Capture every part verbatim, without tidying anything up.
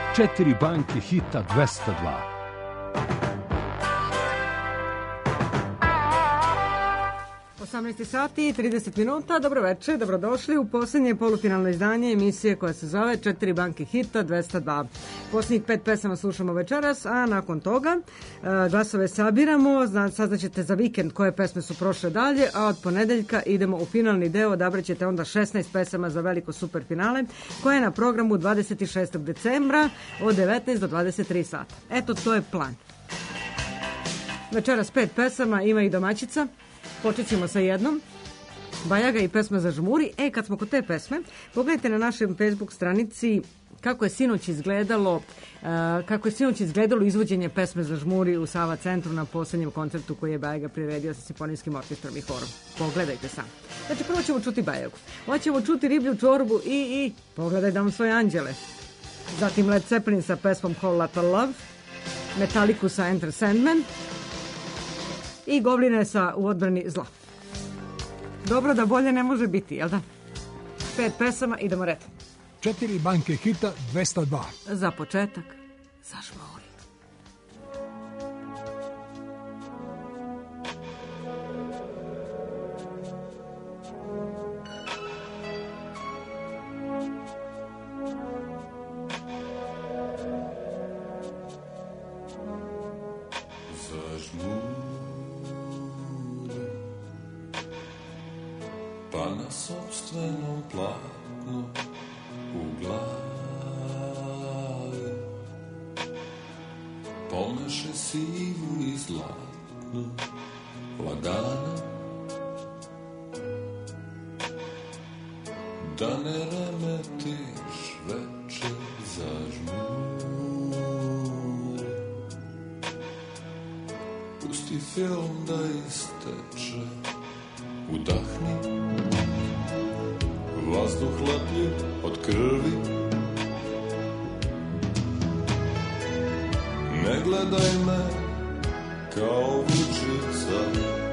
Četiri banke hita dvesta dva. osamnaest sati i trideset minuta, dobro večer, dobrodošli u posljednje polufinalno izdanje emisije koja se zove Četiri banke hita dvesta dva. Posljednjih pet pesama slušamo večeras, a nakon toga e, glasove sabiramo, saznaćete za vikend koje pesme su prošle dalje, a od ponedeljka idemo u finalni deo, odabrat ćete onda šesnaest pesama za veliko super finale, koje je na programu dvadeset šestog decembra od devetnaest do dvadeset tri sata. Eto, to je plan. Večeras pet pesama, ima i domaćica. Počet ćemo sa jednom, Bajaga i pesma za žmuri. E, kad smo kod te pesme, pogledajte na našem Facebook stranici kako je sinoć izgledalo, uh, kako je sinoć izgledalo izvođenje pesme za žmuri u Sava centru na poslednjem koncertu koji je Bajaga priredio sa simfonijskim orkestrom i horom. Pogledajte sam. Znači, prvo ćemo čuti Bajagu, ovo ćemo čuti Riblju čorbu i, i Pogledaj dam svoje anđele. Zatim Led Zeppelin sa pesmom Whole Lotta Love, Metallica sa Enter Sandman i Gobline sa U odbrani zla. Dobro da bolje ne može biti, jel da? Pet pesama, idemo red. Četiri banke hita dvesta dva. Za početak, zažmuri. Pa na sopstvenom platnu u glavi pomeše sivu i zlatnu lagano, da ne remetiš večer, zažmuri. Pusti film da isteče, udahni vazduh lepljiv od krvi. Ne gledaj me kao vučica,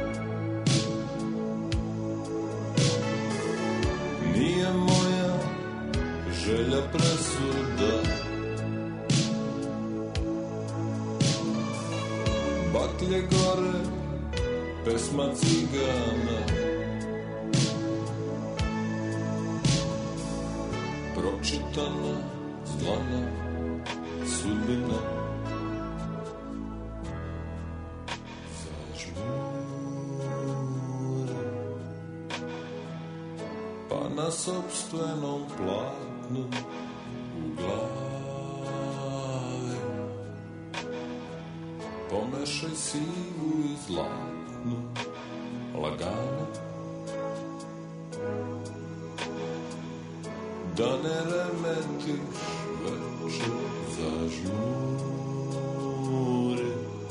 nije moja želja presuda. Baklje gore, pesma cigana, pročitana zlana sudbina. Zažmuri, pa na sopstvenom platnu u glavi pomešaj sivu i zlatnu lagano, da ne remetiš večer, zažmuri.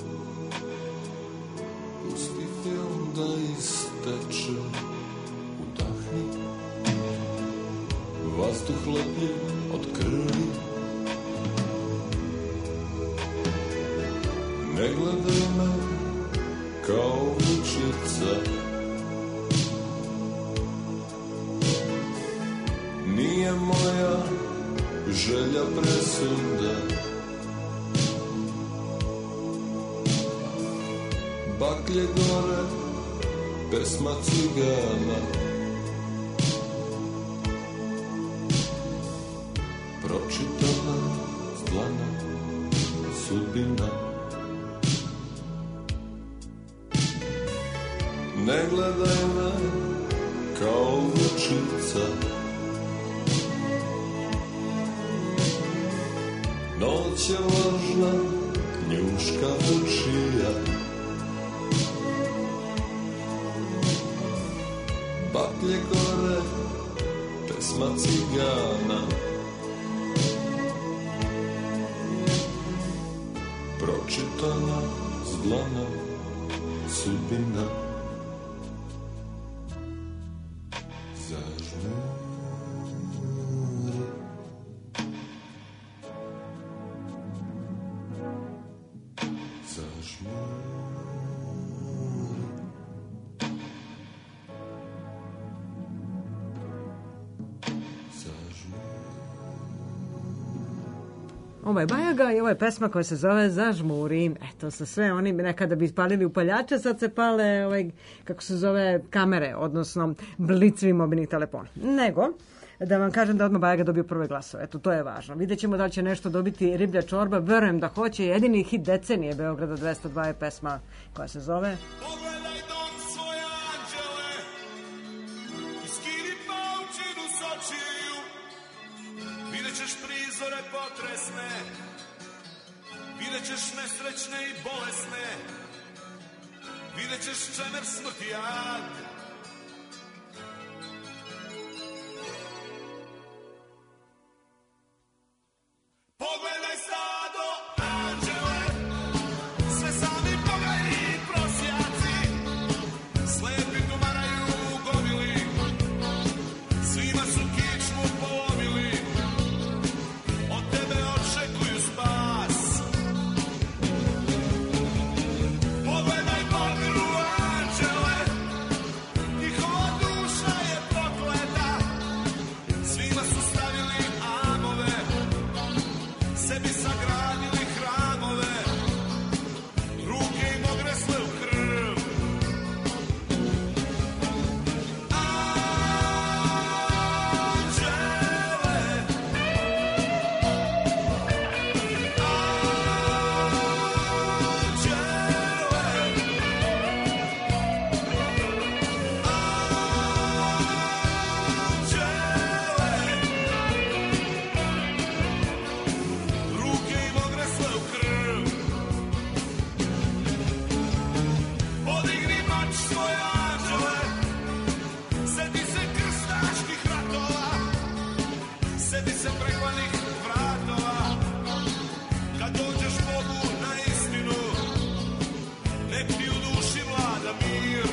Pusti film da isteče, udahni vazduh lepljiv od krvi. Ne gledaj me kao vučica, nije moja želja presuda. Baklje gore, pesma cigana, pročitana zlana sudbina. Ne gledaj me kao vučica, noć je vlažna, njuška vučija. Baklje gore, pesma cigana, pročitana zlana sudbina. Ovo je Bajaga i ovo je pesma koja se zove Zažmuri. Eto, sa sve oni nekada bi palili upaljače, sad se pale, ovaj, kako se zove, kamere, odnosno blicevi mobilnih telefona. Nego, da vam kažem da odmah Bajaga dobio prve glasove. Eto, to je važno. Vidjet ćemo da li će nešto dobiti Riblja čorba. Verujem da hoće. Jedini hit decenije Beograda dvesta dva je pesma koja se zove... Pogledaj dom svoje anđele, iskini paučinu sočiju, vidjet ćeš prizore potresne, vidjet ćeš nesrećne i bolesne, vidjet ćeš čemer smrti jad. Pogledaj stado anđele, sve sami pogledaj prosjaci, slepi tumaraju u gomili, svima su kičmu polomili, od tebe očekuju spas. Pogledaj Bogu anđele, njihova duša je prokleta, svima su stavili amove, sebi sagradili hramove, ruke im ogresle u krv. Anđele, ruke im ogresle u krv. Podigni mač svoje anđele, seti se krstaških ratova, seti se prekvanih vratova. Kad dođeš Bogu na istinu, nek ti u duši vlada mir.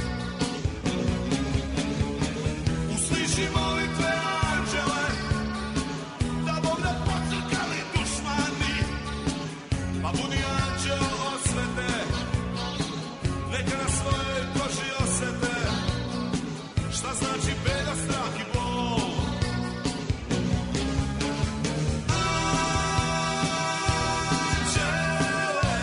Usliši molitve anđele, da Bog da pocrkali dušmani, pa budi anđel osvete, neka na svojoj koži osete šta znači beda, strah i bol. Anđele,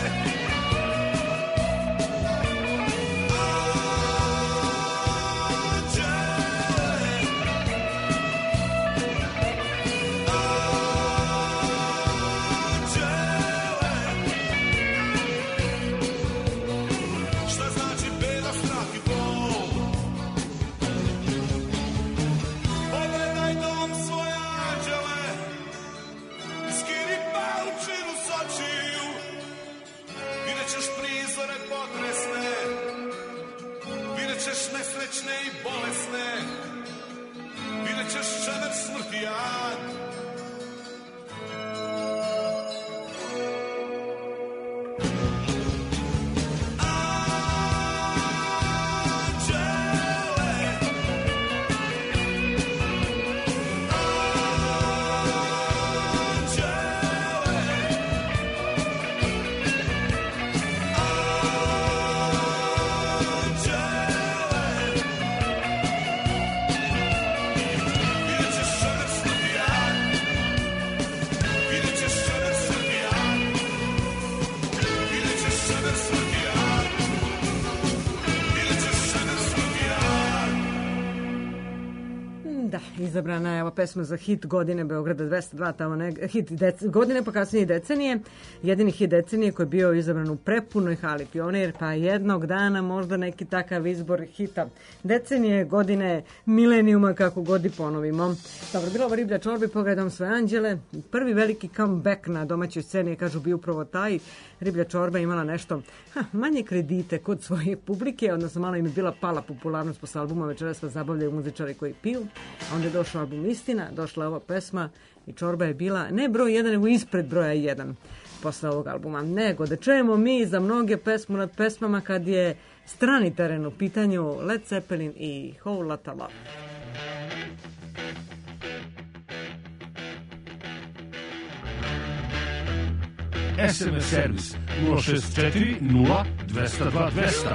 šta znači beda, strah i bol. Pogledaj dom svoje anđele, iskini paučinu sočiju, vidjet ćeš prizore potresne, vidjet ćeš nesrećne i bolesne, vidjet ćeš čemer smrti jad. Da, izabrana je ova pesma za hit godine Beograda dvesta dva, tamo ne, hit dec, godine pa kasnije i decenije. Jedini hit decenije koji je bio izabran u prepunoj hali Pionir, pa jednog dana možda neki takav izbor hita decenije, godine, milenijuma, kako god i ponovimo. Dobro, bila ova Riblja čorba, pogledam sve anđele. Prvi veliki comeback na domaćoj sceni, kažu, bio upravo taj. Riblja čorba imala nešto ha, manje kredite kod svoje publike, odnosno malo im je bila pala popularnost posle albuma Večeras vas zabavljaju muzičari koji piju. Onda je došao album Istina, došla je ova pesma i čorba je bila ne broj jedan, nego ispred broja jedan posle ovog albuma. Nego da čujemo mi za mnoge pesmu nad pesmama kad je strani teren u pitanju, Led Zeppelin i Whole Lotta Love. es em es servis nula šest četiri nula dvesta dva dvesta.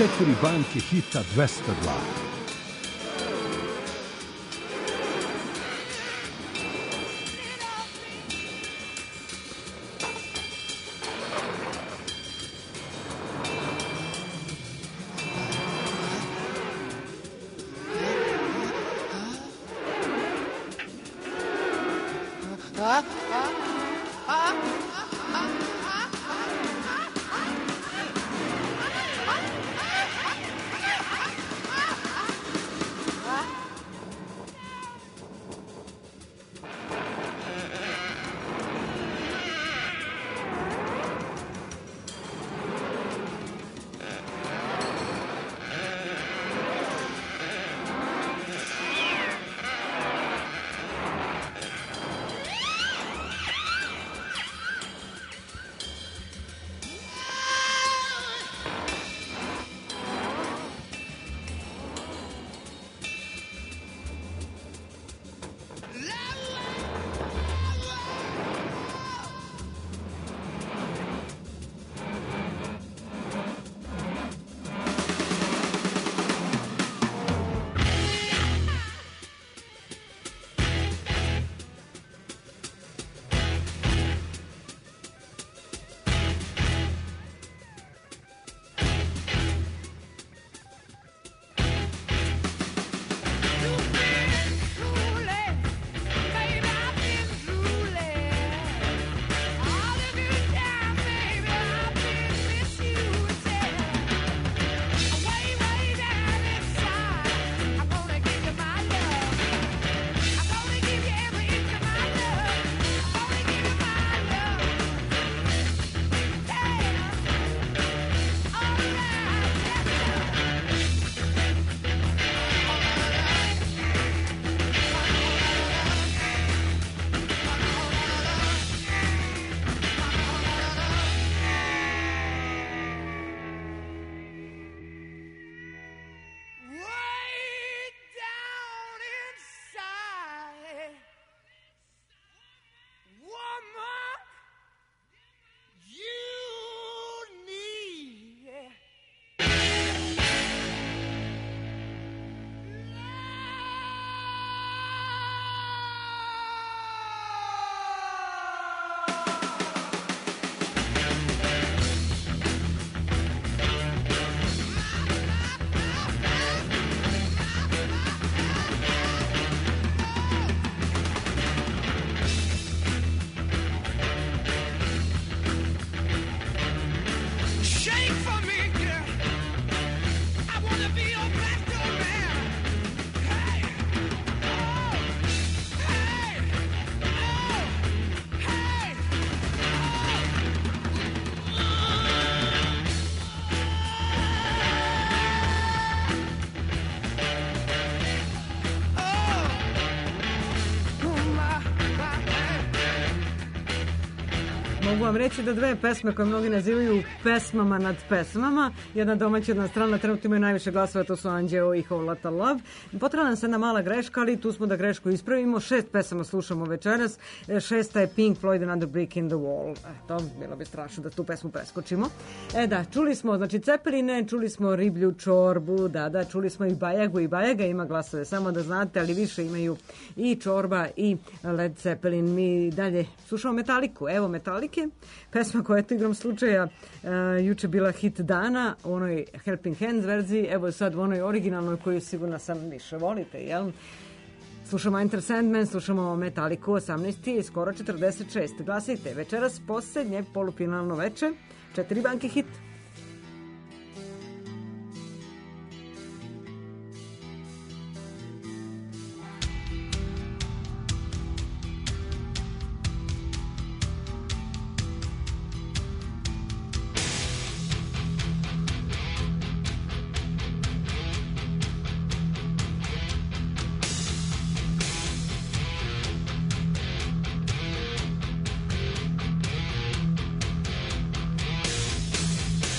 četiri banke hita dvesta dva. Mogu vam reći da dve pesme koje mnogi nazivaju pesmama nad pesmama, jedna domaća, jedna strana, trenutno imaju najviše glasova, to su Anđeo i Whole Lotta Love. Potrebna nam se jedna mala greška, ali tu smo da grešku ispravimo. Šest pesama slušamo večeras, šesta je Pink Floyd Another Brick in the Wall. Eto, bilo bi strašno da tu pesmu preskočimo. E da, čuli smo, znači, Cepeline, čuli smo Riblju čorbu, da, da, čuli smo i Bajagu, i Bajaga ima glasove, samo da znate, ali više imaju i Čorba i Led Zeppelin. Mi dalje slušamo Metaliku, evo Metalike, pesma koja je to igrom slučaja uh, juče bila hit dana, u onoj Helping Hands verziji, evo sad u onoj originalnoj koju sigurno sam više volite, jel? Slušamo Enter Sandman, slušamo Metaliku, osamnaest i skoro četrdeset šest. Glasajte, večeras posljednje polufinalno veče, četiri banke hit. Thank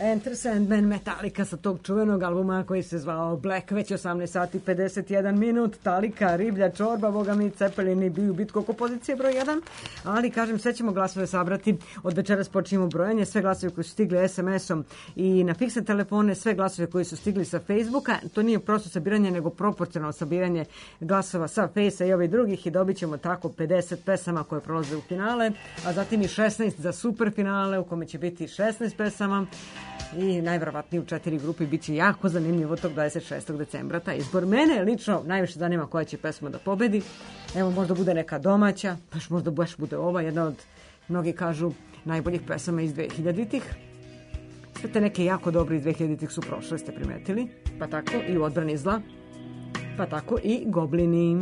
Enter Sandman, Metallica sa tog čuvenog albuma koji se zvao Black, već osamnaest sati pedeset jedan minut, Talika, Riblja čorba, boga mi Cepelini biju bitku oko pozicije broj jedan, ali kažem, sve ćemo glasove sabrati, od večeras počinjemo brojanje, sve glasove koji su stigli es em esom i na fiksne telefone, sve glasove koji su stigli sa Facebooka, to nije prosto sabiranje, nego proporcionalno sabiranje glasova sa Fejsa i ovih drugih i dobit ćemo tako pedeset pesama koje prolaze u finale, a zatim i šesnaest za super finale u kome će biti šesnaest pesama. I najverovatnije u četiri grupe bit će jako zanimljivo tog dvadeset šestog decembra taj izbor. Mene lično najviše zanima koja će pesma da pobedi. Evo, možda bude neka domaća, baš možda baš bude ova, jedna od, mnogi kažu, najboljih pesama iz dvehiljaditih. Sve te neke jako dobre iz dvehiljaditih su prošle, ste primetili. Pa tako i U odbrani zla, pa tako i Goblini.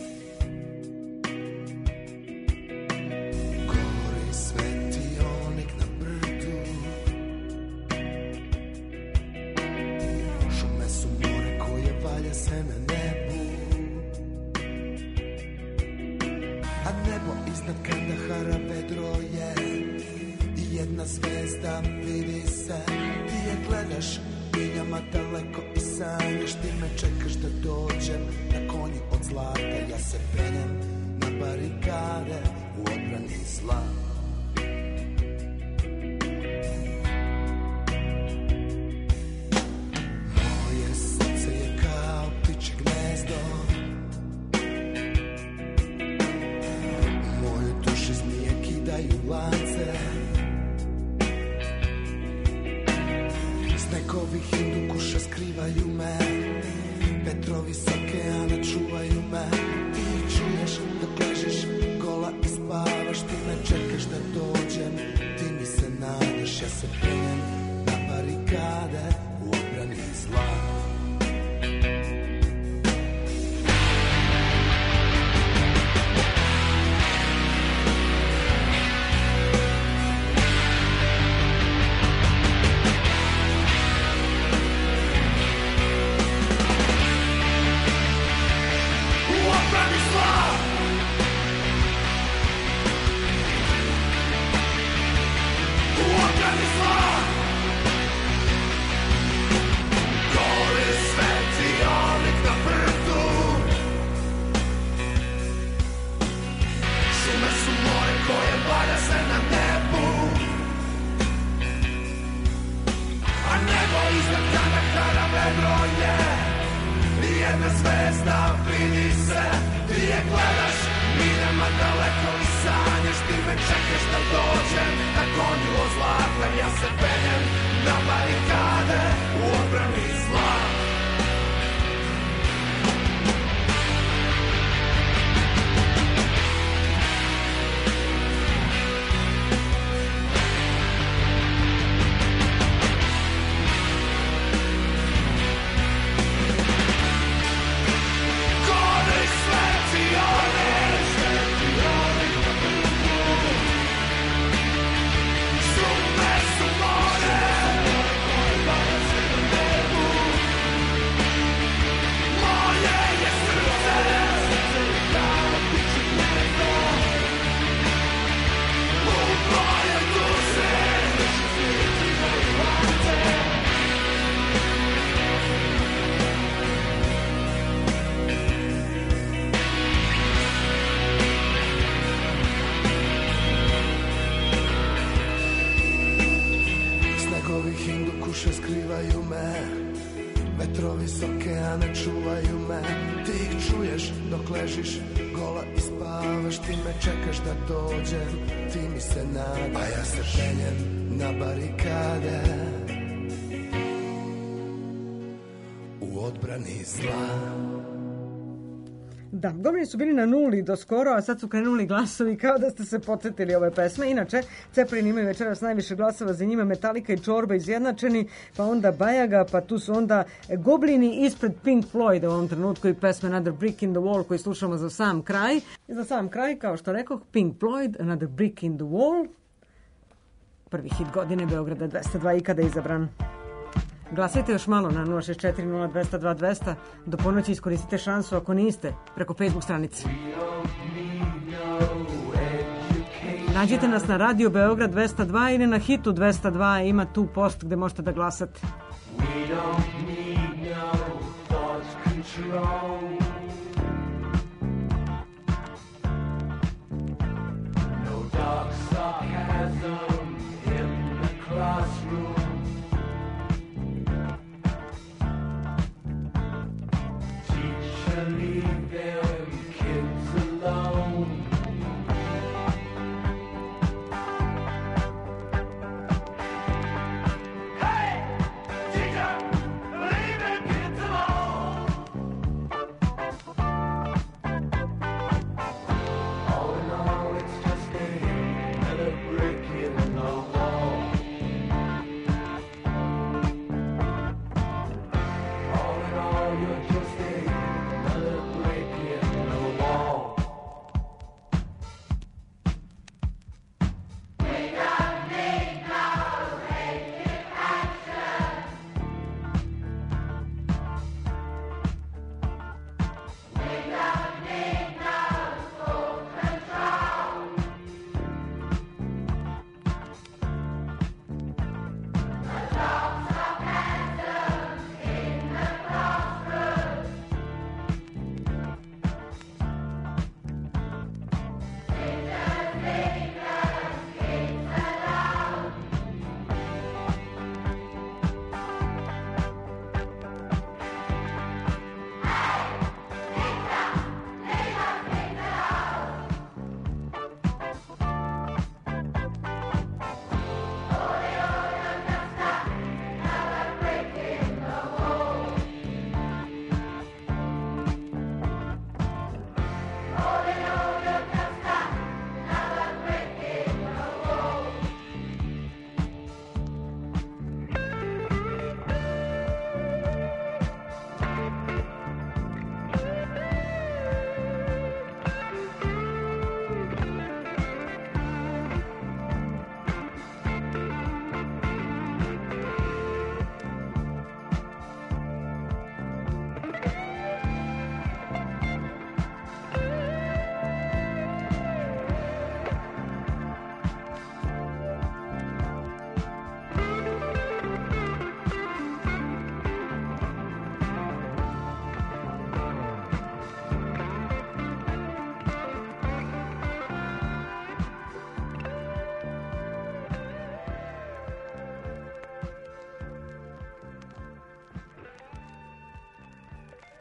Zvezda vidi se, ti je gledaš minjama daleko i sanjaš, ti me čekaš da dođem na konji od zlata, ja se penjem na barikade u odbrani zla. Moje srce je kao ptičje gnezdo, u mojoj duši zmije kidaju lance, snegovi hindukuša skrivaju me, vetrovi s okeana čuvaju me. Ti čuješ dok ležiš gola i spavaš, ti me čekaš da dođem, ti mi se nadaš, ja se penjem na barikade u odbrani zla. Da, Goblini su bili na nuli do skoro, a sad su krenuli glasovi kao da ste se podsjetili ove pesme. Inače, Cepelini imaju večeras najviše glasova, za njima Metallica i Čorba izjednačeni, pa onda Bajaga, pa tu su onda Goblini ispred Pink Floyd u ovom trenutku i pesme Another Brick in the Wall koji slušamo za sam kraj. I za sam kraj, kao što rekoh, Pink Floyd, Another Brick in the Wall. Prvi hit godine Beograda dvesta dva ikada izabran. Glasajte još malo na nula šest četiri nula dva nula dva dva nula nula. Do ponoći iskoristite šansu ako niste preko Facebook stranice. Nađite nas na Radio Beograd dvesta dva ili na Hitu dvesta dva, ima tu post gde možete da glasate. We don't need no thought control. No dark sarcasm.